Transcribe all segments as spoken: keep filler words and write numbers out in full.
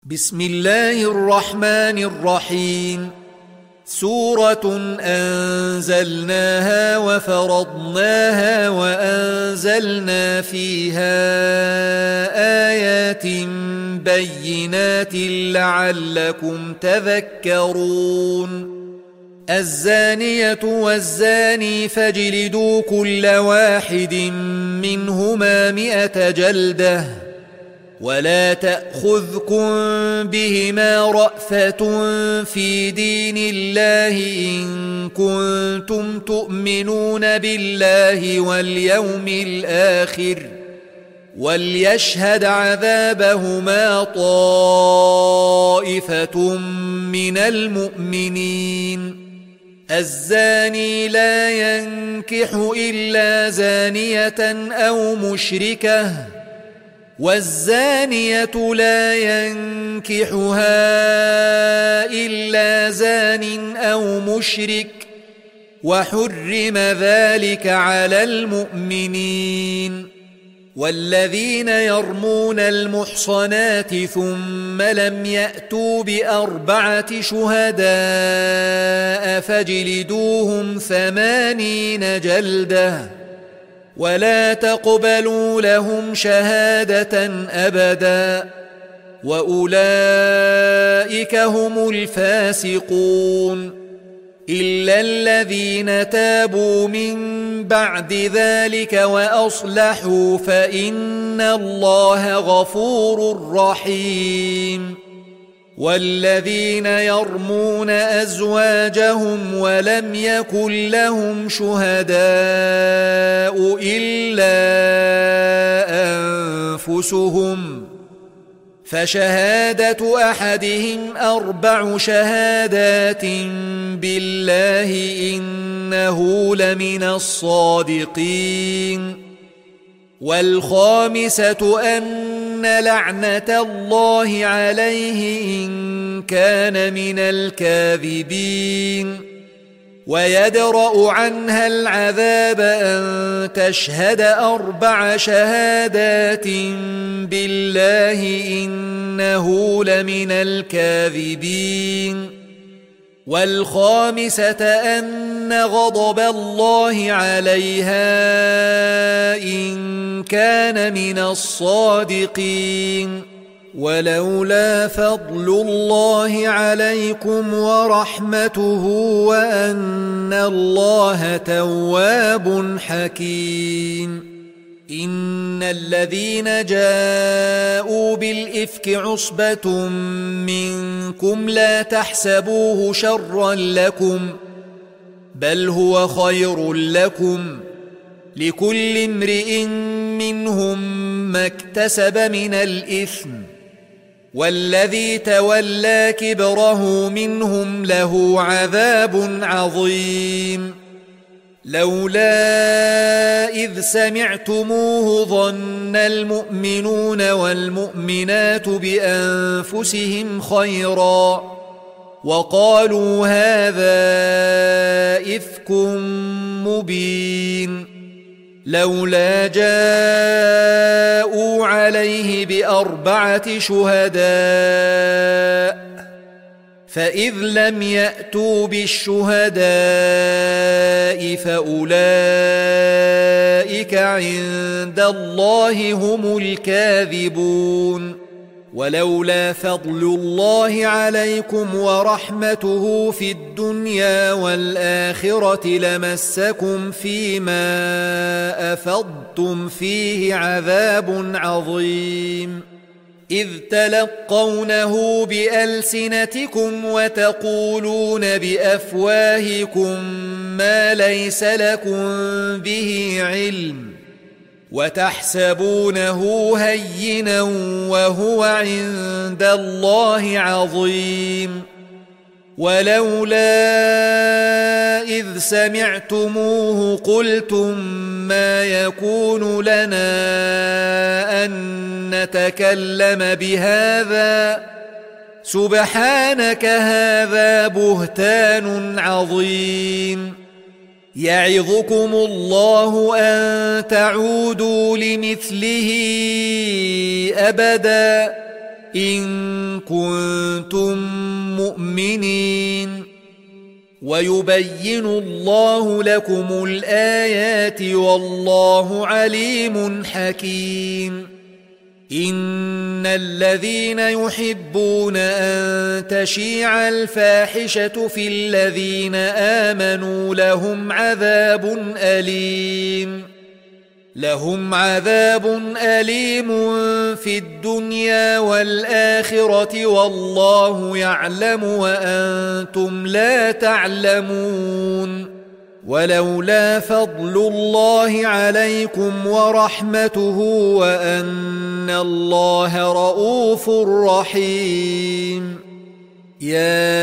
بسم الله الرحمن الرحيم. سورة أنزلناها وفرضناها وأنزلنا فيها آيات بينات لعلكم تذكرون. الزانية والزاني فاجلدوا كل واحد منهما مئة جلدة ولا تأخذكم بهما رأفة في دين الله إن كنتم تؤمنون بالله واليوم الآخر وليشهد عذابهما طائفة من المؤمنين. الزاني لا ينكح إلا زانية أو مشركة والزانية لا ينكحها إلا زان أو مشرك وحرم ذلك على المؤمنين. والذين يرمون المحصنات ثم لم يأتوا بأربعة شهداء فاجلدوهم ثمانين جلدة ولا تقبلوا لهم شهادة أبدا وأولئك هم الفاسقون إلا الذين تابوا من بعد ذلك وأصلحوا فإن الله غفور رحيم. والذين يرمون أزواجهم ولم يكن لهم شهداء إلا أنفسهم فشهادة أحدهم أربع شهادات بالله إنه لمن الصادقين. والخامسة أن لعنة الله عليه إن كان من الكاذبين. ويدرأ عنها العذاب أن تشهد أربع شهادات بالله إنه لمن الكاذبين. والخامسة أن غضب الله عليها إن كان من الصادقين. ولولا فضل الله عليكم ورحمته وأن الله تواب حكيم. إن الذين جاءوا بالإفك عصبة منكم لا تحسبوه شرا لكم بل هو خير لكم لكل امرئ منهم ما اكتسب من الإثم والذي تولى كبره منهم له عذاب عظيم. لولا إذ سمعتموه ظن المؤمنون والمؤمنات بأنفسهم خيرا وقالوا هذا إفك مبين. لولا جاءوا عليه بأربعة شهداء فإذ لم يأتوا بالشهداء فأولئك عند الله هم الكاذبون. ولولا فضل الله عليكم ورحمته في الدنيا والآخرة لمسكم فيما أفضتم فيه عذاب عظيم إذ تلقونه بألسنتكم وتقولون بأفواهكم ما ليس لكم به علم وتحسبونه هينا وهو عند الله عظيم. ولولا إذ سمعتموه قلتم ما يكون لنا أن نتكلم بهذا سبحانك هذا بهتان عظيم. يعظكم الله أن تعودوا لمثله أبدا إن كنتم مؤمنين ويبين الله لكم الآيات والله عليم حكيم إن الذين يحبون أن تشيع الفاحشة في الذين آمنوا لهم عذاب أليم لهم عذاب أليم في الدنيا والآخرة والله يعلم وأنتم لا تعلمون ولولا فضل الله عليكم ورحمته وأن الله رؤوف رحيم يا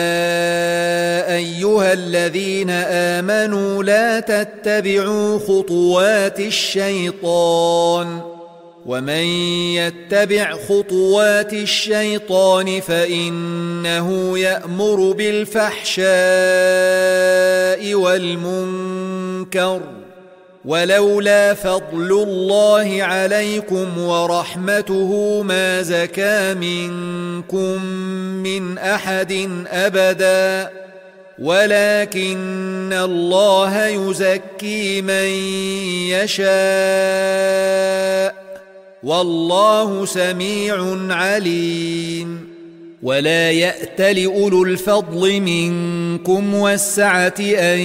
أيها الذين آمنوا لا تتبعوا خطوات الشيطان ومن يتبع خطوات الشيطان فإنه يأمر بالفحشاء والمنكر ولولا فضل الله عليكم ورحمته ما زكى منكم من أحد أبدا ولكن الله يزكي من يشاء والله سميع عليم ولا يأتل أولو الفضل منكم والسعة أن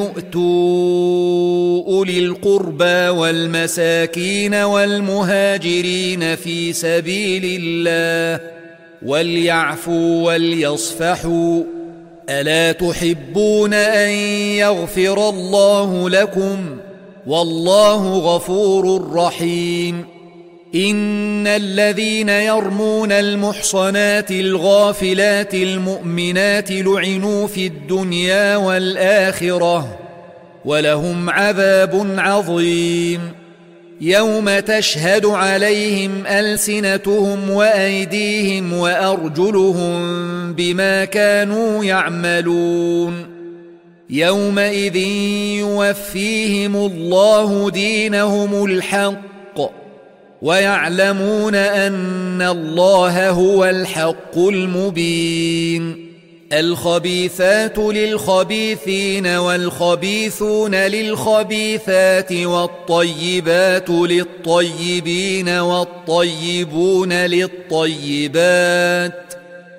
يؤتوا أولي القربى والمساكين والمهاجرين في سبيل الله وليعفوا وليصفحوا ألا تحبون أن يغفر الله لكم والله غفور رحيم إن الذين يرمون المحصنات الغافلات المؤمنات لعنوا في الدنيا والآخرة ولهم عذاب عظيم يوم تشهد عليهم ألسنتهم وأيديهم وأرجلهم بما كانوا يعملون يومئذ يوفيهم الله دينهم الحق ويعلمون أن الله هو الحق المبين الخبيثات للخبيثين والخبيثون للخبيثات والطيبات للطيبين والطيبون للطيبات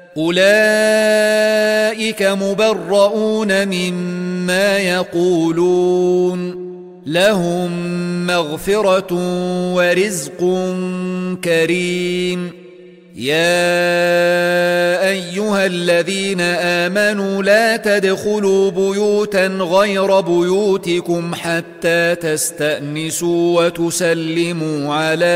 أولئك مبرؤون مما يقولون لهم مغفرة ورزق كريم يا أيها الذين آمنوا لا تدخلوا بيوتا غير بيوتكم حتى تستأنسوا وتسلموا على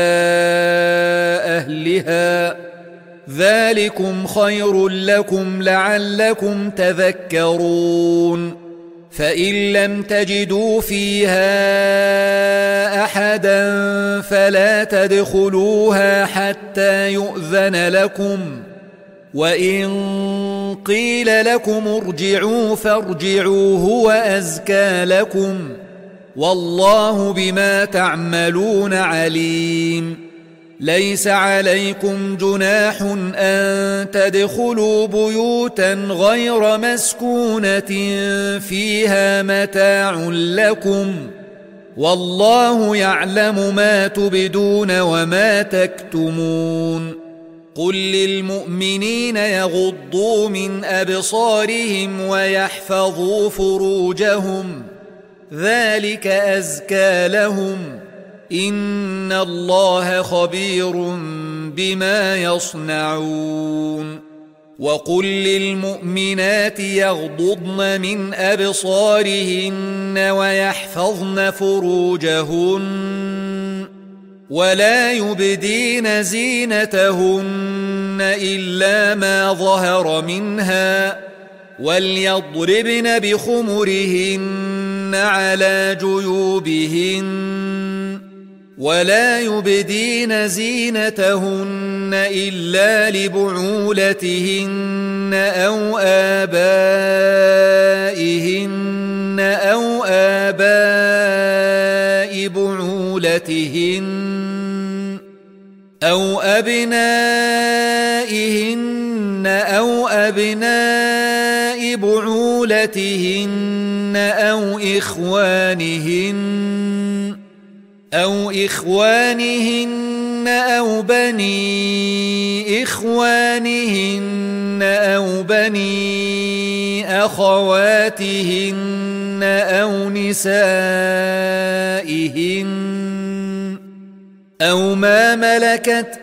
أهلها ذلكم خير لكم لعلكم تذكرون فإن لم تجدوا فيها أحدا فلا تدخلوها حتى يؤذن لكم وإن قيل لكم ارجعوا فارجعوا هو أزكى لكم والله بما تعملون عليم ليس عليكم جناح أن تدخلوا بيوتا غير مسكونة فيها متاع لكم والله يعلم ما تبدون وما تكتمون قل للمؤمنين يغضوا من أبصارهم ويحفظوا فروجهم ذلك أزكى لهم إن الله خبير بما يصنعون وقل للمؤمنات يغضضن من أبصارهن ويحفظن فروجهن ولا يبدين زينتهن إلا ما ظهر منها وليضربن بخمرهن على جيوبهن ولا يبدين زينتهن إلا لبعولتهن أو آبائهن أو آباء بعولتهن أو أبنائهن نسائهن أو أبناء بعولتهن أو إخوانهن أو إخوانهن أو بني إخوانهن أو بني أخواتهن أو نسائهن أو ما ملكت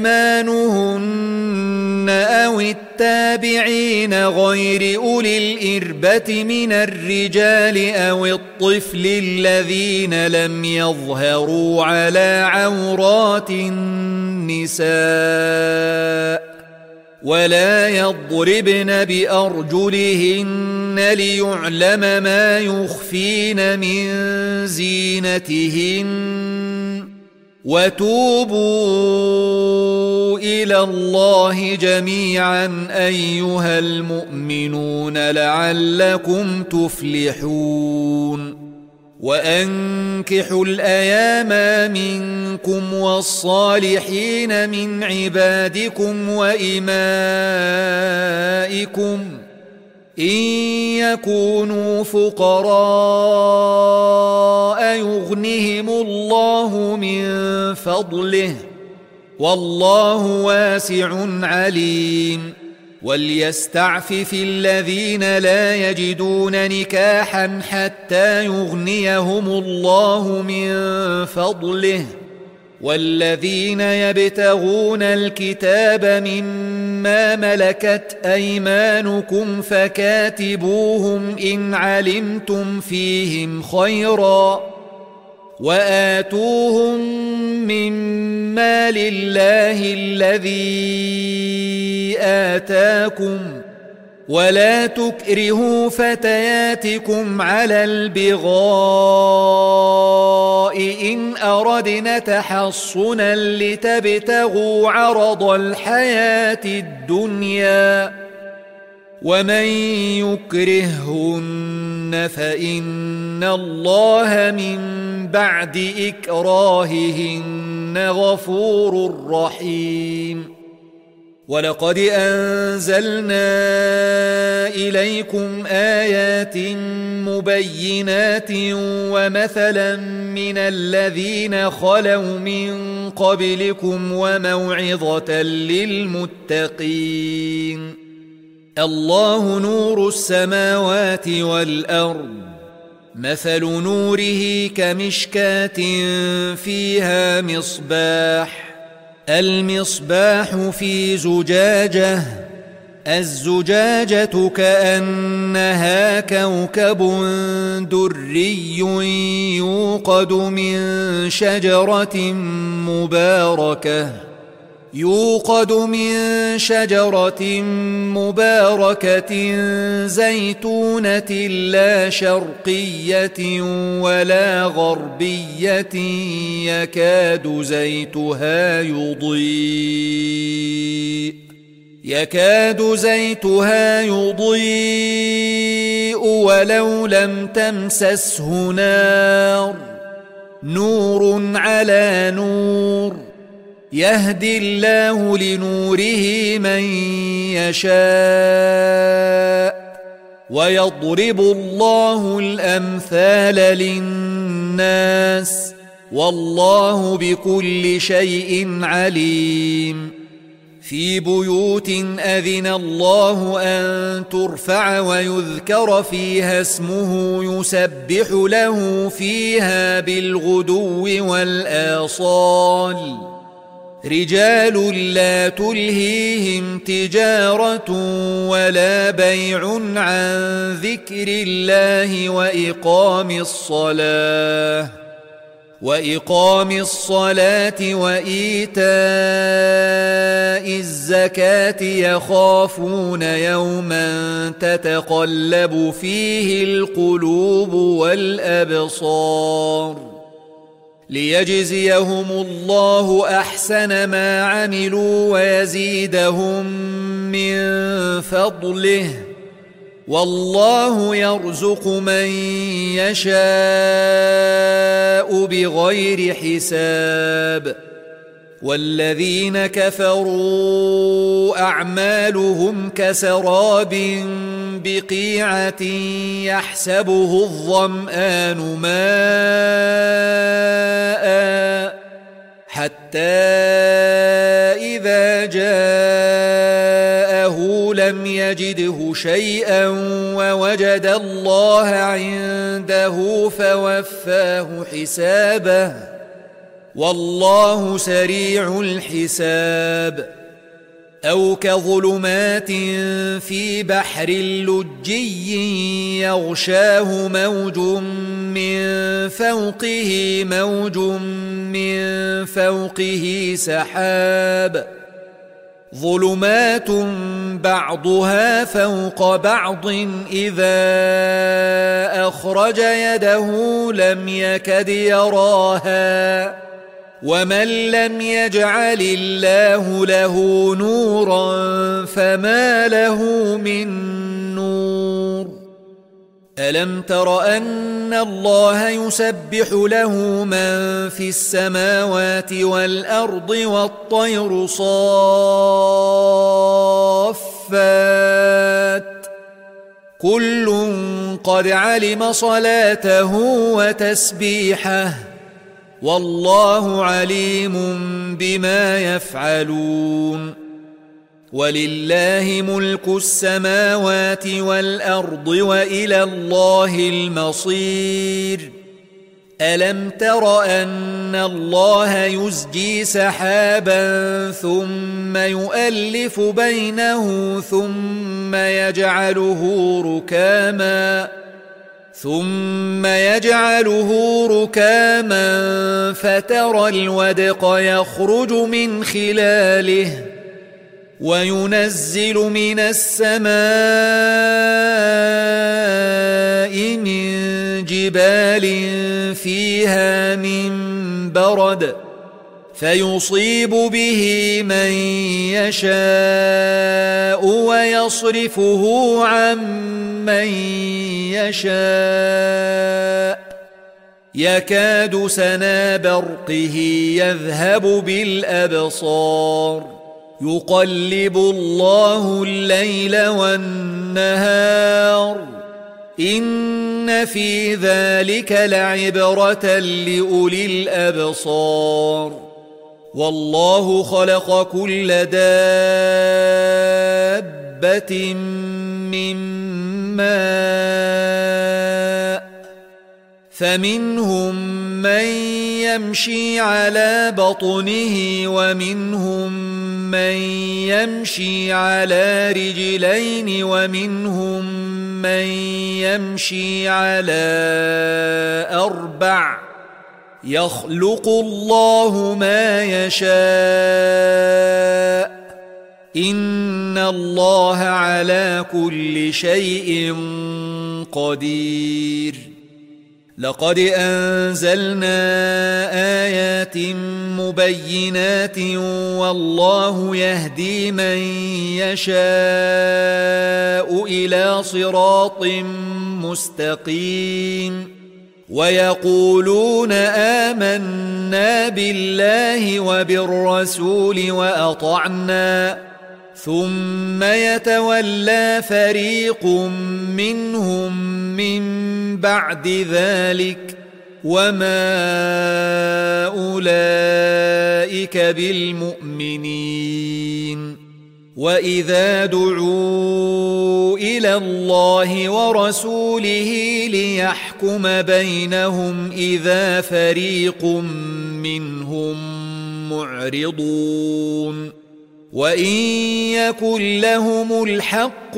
أيمانهن أو التابعين غير أولي الإربة من الرجال أو الطفل الذين لم يظهروا على عورات النساء ولا يضربن بأرجلهن ليعلم ما يخفين من زينتهن وتوبوا إلى الله جميعا أيها المؤمنون لعلكم تفلحون وأنكحوا الأيام منكم والصالحين من عبادكم وإمائكم إن يكونوا فقراء يغنهم الله من فضله والله واسع عليم وليستعفف الذين لا يجدون نكاحا حتى يغنيهم الله من فضله والذين يبتغون الكتاب مما ملكت أيمانكم فكاتبوهم إن علمتم فيهم خيرا وآتوهم مما لله الذي آتاكم ولا تكرهوا فتياتكم على البغاء إن أردنا تحصنا لتبتغوا عرض الحياة الدنيا ومن يكرههن فإن الله من بعد إكراههن غفور رحيم ولقد أنزلنا إليكم آيات مبينات ومثلا من الذين خلوا من قبلكم وموعظة للمتقين الله نور السماوات والأرض مثل نوره كمشكاة فيها مصباح المصباح في زجاجة الزجاجة كأنها كوكب دري يوقد من شجرة مباركة يوقد من شجرة مباركة زيتونة لا شرقية ولا غربية يكاد زيتها يضيء يكاد زيتها يضيء ولو لم تمسسه نار نور على نور يهدي الله لنوره من يشاء ويضرب الله الأمثال للناس والله بكل شيء عليم في بيوت أذن الله أن ترفع ويذكر فيها اسمه يسبح له فيها بالغدو والآصال رجال لا تلهيهم تجارة ولا بيع عن ذكر الله وإقام الصلاة وإقام الصلاة وإيتاء الزكاة يخافون يوما تتقلب فيه القلوب والأبصار ليجزيهم الله أحسن ما عملوا ويزيدهم من فضله والله يرزق من يشاء بغير حساب والذين كفروا أعمالهم كسراب بقيعة يحسبه الظمآن ماء حتى إذا جاءه لم يجده شيئا ووجد الله عنده فوفاه حسابه والله سريع الحساب. أو كظلمات في بحر لجي يغشاه موج من فوقه موج من فوقه سحاب ظلمات بعضها فوق بعض إذا أخرج يده لم يكد يراها ومن لم يجعل الله له نورا فما له من نور. ألم تر أن الله يسبح له من في السماوات والأرض والطير صافات كل قد علم صلاته وتسبيحه والله عليم بما يفعلون. ولله ملك السماوات والأرض وإلى الله المصير. ألم تر أن الله يزجي سحابا ثم يؤلف بينه ثم يجعله ركاما ثم يجعله ركاما فترى الودق يخرج من خلاله وينزل من السماء من جبال فيها من برد فيصيب به من يشاء ويصرفه عن من يشاء يكاد سنا برقه يذهب بالأبصار يقلب الله الليل والنهار إن في ذلك لعبرة لأولي الأبصار. والله خلق كل دابة من ماء فمنهم من يمشي على بطنه ومنهم من يمشي على رجلين ومنهم من يمشي على أربع يخلق الله ما يشاء إن الله على كل شيء قدير. لقد أنزلنا آيات مبينات والله يهدي من يشاء إلى صراط مستقيم. ويقولون آمنا بالله وبالرسول وأطعنا ثم يتولى فريق منهم من بعد ذلك وما أولئك بالمؤمنين. وإذا دعوا إلى الله ورسوله ليحكم بينهم إذا فريق منهم معرضون وإن يكن لهم الحق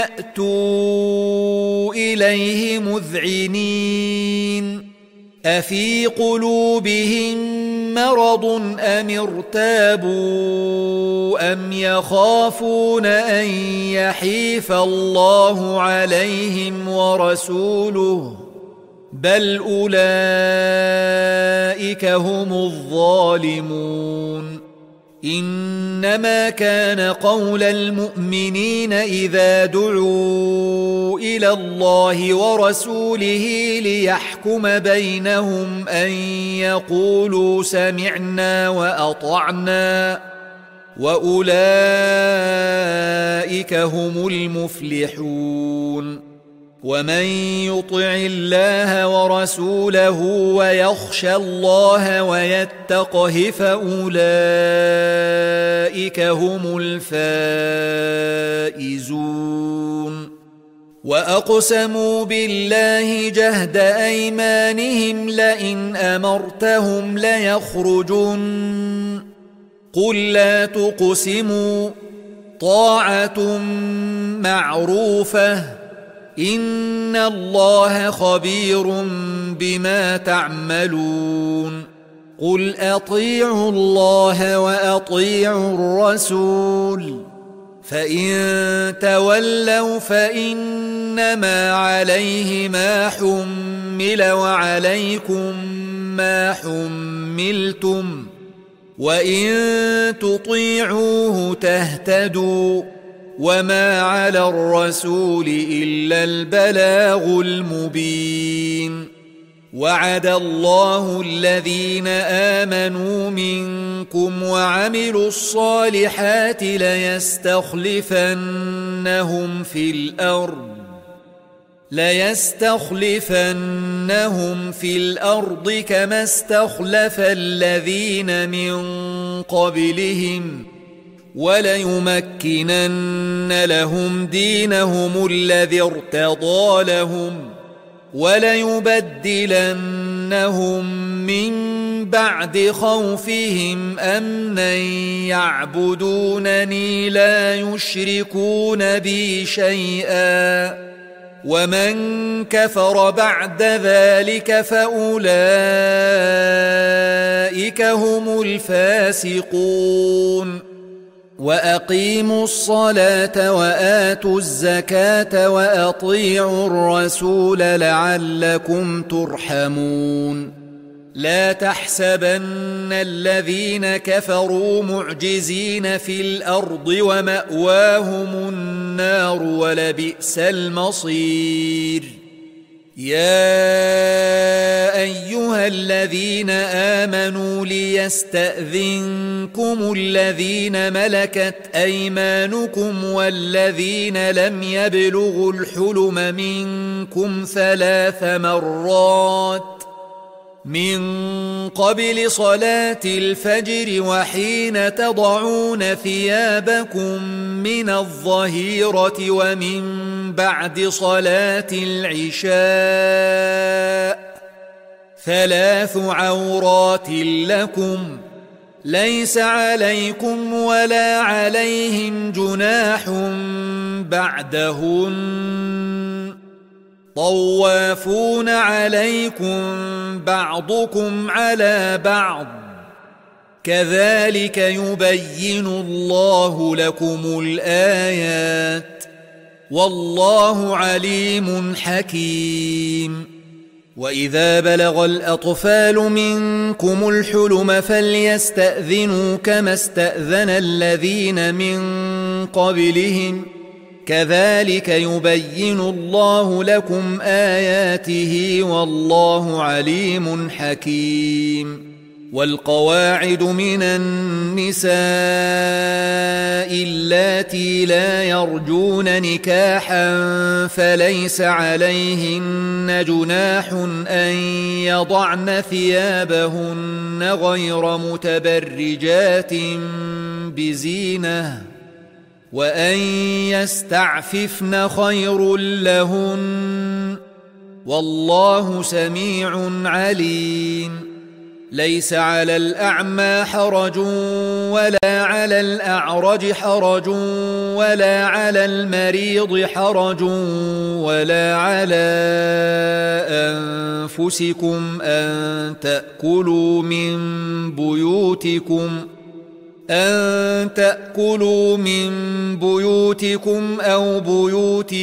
يأتوا إليه مذعنين. أفي قلوبهم مرض أم ارتابوا أم يخافون أن يحيف الله عليهم ورسوله بل أولئك هم الظالمون. إنما كان قول المؤمنين إذا دعوا إلى الله ورسوله ليحكم بينهم أن يقولوا سمعنا وأطعنا وأولئك هم المفلحون ومن يطع الله ورسوله ويخشى الله ويتقه فأولئك هم الفائزون وأقسموا بالله جهد أيمانهم لئن أمرتهم ليخرجن قل لا تقسموا طاعة معروفة إن الله خبير بما تعملون قل أطيعوا الله وأطيعوا الرسول فإن تولوا فإنما عليه ما حمل وعليكم ما حملتم وإن تطيعوه تهتدوا وما على الرسول إلا البلاغ المبين وعد الله الذين آمنوا منكم وعملوا الصالحات ليستخلفنهم في الأرض ليستخلفنهم في الأرض كما استخلف الذين من قبلهم وليمكنن لهم دينهم الذي ارتضى لهم وليبدلنهم من بعد خوفهم أمنا يعبدونني لا يشركون بي شيئا ومن كفر بعد ذلك فأولئك هم الفاسقون وأقيموا الصلاة وآتوا الزكاة وأطيعوا الرسول لعلكم ترحمون لا تحسبن الذين كفروا معجزين في الأرض ومأواهم النار ولبئس المصير يا أيها الذين آمنوا ليستأذنكم الذين ملكت أيمانكم والذين لم يبلغوا الحلم منكم ثلاث مرات من قبل صلاة الفجر وحين تضعون ثيابكم من الظهيرة ومن بعد صلاة العشاء ثلاث عورات لكم ليس عليكم ولا عليهم جناح بعدهن طوافون عليكم بعضكم على بعض كذلك يبين الله لكم الآيات والله عليم حكيم وإذا بلغ الأطفال منكم الحلم فليستأذنوا كما استأذن الذين من قبلهم كذلك يبين الله لكم آياته والله عليم حكيم والقواعد من النساء اللاتي لا يرجون نكاحا فليس عليهن جناح أن يضعن ثيابهن غير متبرجات بزينة وأن يستعففن خير لهن والله سميع عليم ليس على الأعمى حرج ولا على الأعرج حرج ولا على المريض حرج ولا على أنفسكم أن تأكلوا من بيوتكم أن تأكلوا من بيوتكم أو بيوت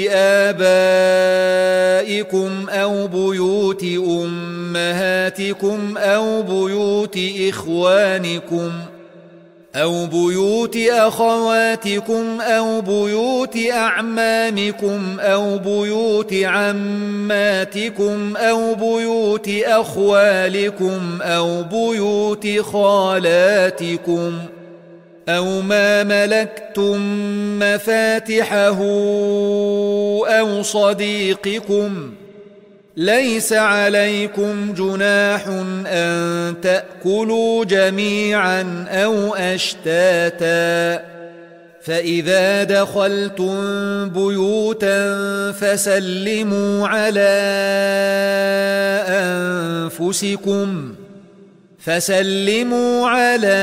آبائكم أو بيوت أمهاتكم أو بيوت إخوانكم أو بيوت أخواتكم أو بيوت أعمامكم أو بيوت عماتكم أو بيوت أخوالكم أو بيوت خالاتكم أو ما ملكتم مفاتحه أو صديقكم. ليس عليكم جناح أن تأكلوا جميعا أو أشتاتا، فإذا دخلتم بيوتا فسلموا على أنفسكم فسلموا على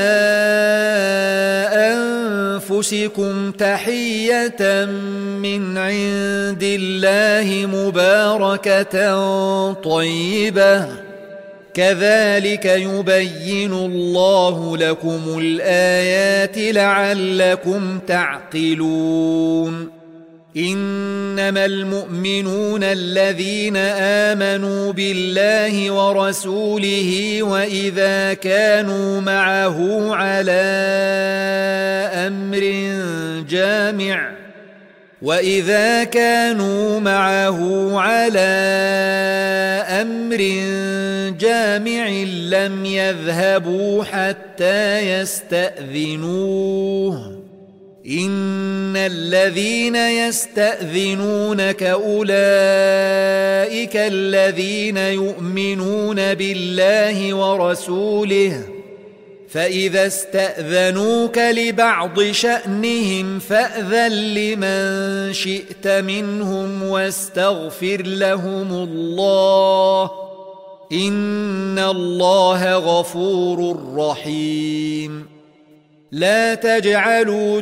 أنفسكم تحية من عند الله مباركة طيبة، كذلك يبين الله لكم الآيات لعلكم تعقلون. إنما المؤمنون الذين آمنوا بالله ورسوله وإذا كانوا معه على أمر جامع وإذا كانوا معه على أمر جامع لم يذهبوا حتى يستأذنوه. إن الذين يستأذنونك أولئك الذين يؤمنون بالله ورسوله، فإذا استأذنوك لبعض شأنهم فأذن لمن شئت منهم واستغفر لهم الله، إن الله غفور رحيم. لا تجعلوا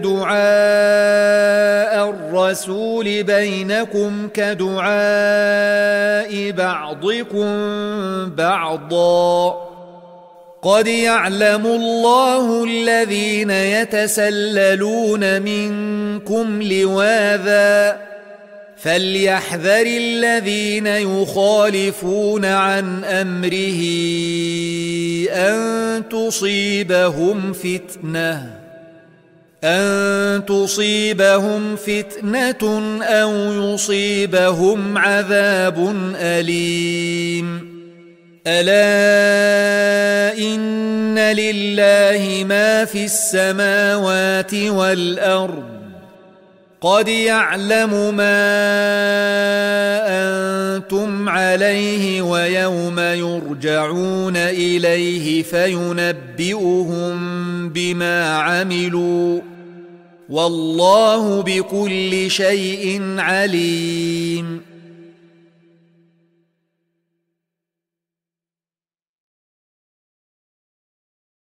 دعاء الرسول بينكم كدعاء بعضكم بعضا، قد يعلم الله الذين يتسللون منكم لواذا، فليحذر الذين يخالفون عن أمره أن تصيبهم فتنة أن تصيبهم فتنة أو يصيبهم عذاب أليم. ألا إن لله ما في السماوات والأرض، قد يعلم ما أنتم عليه ويوم يرجعون إليه فينبئهم بما عملوا، والله بكل شيء عليم.